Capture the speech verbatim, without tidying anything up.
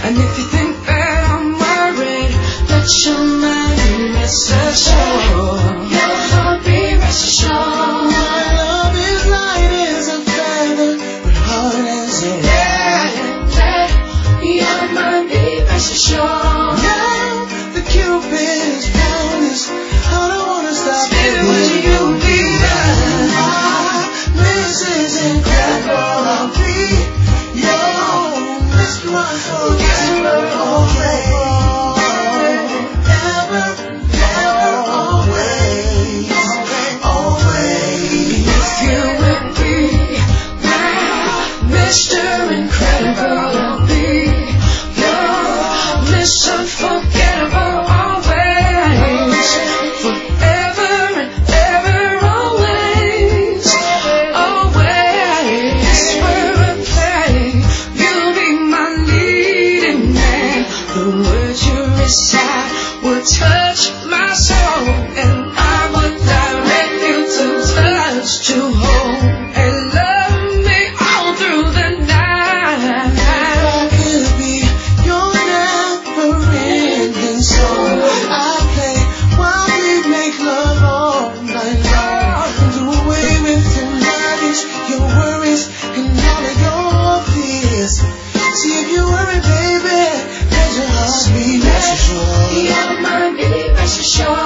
And if you think that I'm worried, let your mind be rest assured. Your heart be rest assured. My love is light as a feather, but hard as a rock. Yeah, let your mind be rest assured. Now the Cupid is promised. I don't wanna stop Baby, would you be mine? Missus Incredible, I'll be your Mister Unforgettable, always, ever, ever, always, always. If you would be my Mister Incredible, I'll be your Miss Unforgettable, always, forever and ever, always, always. We're a thing. You'll be my leading man. The words you recite will touch my soul, and I would direct you to touch, to hold, and love me all through the night. I could be your never-ending song. I play while we make love all night long. Do away with your worries, your worries, and all of your fears. See if you worry, baby, let your heart be rest assured. Your mind be rest assured.